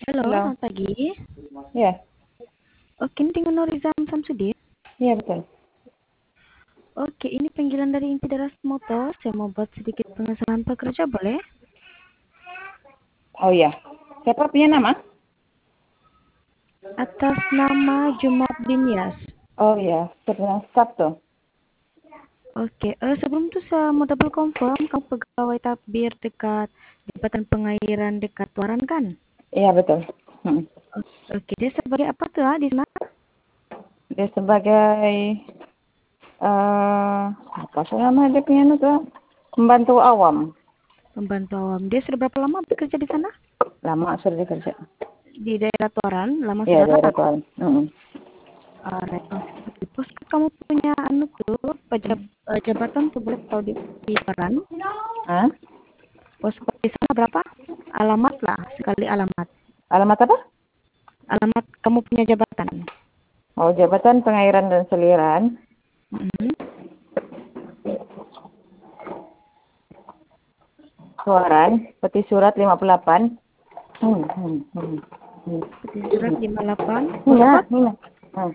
Halo, Halo, selamat pagi. ya, Oke, ini dengan Norizam Samsudin. iya betul. Oke, ini panggilan dari Inti Daras Motor. Saya mau buat sedikit pengesahan pekerja, boleh? Oh iya, siapa punya nama? Atas nama Jumat Binyas. Oh iya, sebenarnya Sabtu. Oke, sebelum itu saya mau double confirm, kamu pegawai tabir dekat Jabatan Pengairan dekat Tuaran kan? Iya betul. Hmm. Oke, dia sebagai apa tuh di sana? Dia sebagai apa sih nama dia punya nama tuh? Pembantu awam. Pembantu awam. Dia sudah berapa lama bekerja di sana? Lama sudah dikerja. Di daerah Tuaran, lama Iya sudah daerah lama. tuan. Hmm. Alright, oke. Terus kamu punya anu tuh jabatan tuh boleh tahu di peran? Hah? Posko di sana berapa? Alamat lah, sekali alamat. Alamat apa? Alamat kamu punya jabatan. Oh Jabatan Pengairan dan Seliran. Mhm. Suaran, peti surat 58. Hmm. Hmm. Hmm. Hmm. Peti surat 58, Iya, postcode. iya. Hmm.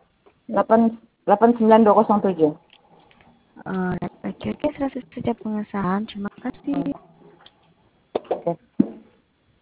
89207. Alright, oke, oke, selesai saja pengesahan. Terima kasih. Hmm. Oke.